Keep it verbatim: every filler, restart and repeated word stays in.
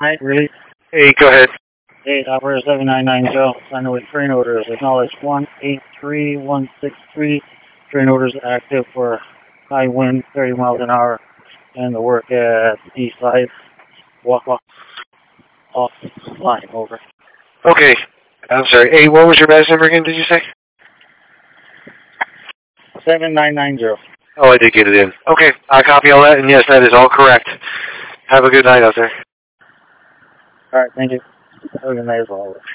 Hi, really? Hey, go ahead. Hey, operator seven nine nine Joe. Sign away train orders. Acknowledge one eight three one six three. Train orders active for high wind, thirty miles an hour, and the work at D five. Walk off, off line, over. Okay. I'm sorry. Hey, what was your badge number again, did you say? seven nine nine zero. Oh, I did get it in. Okay, I copy all that, and yes, that is all correct. Have a good night out there. All right, thank you. Have a good night as well.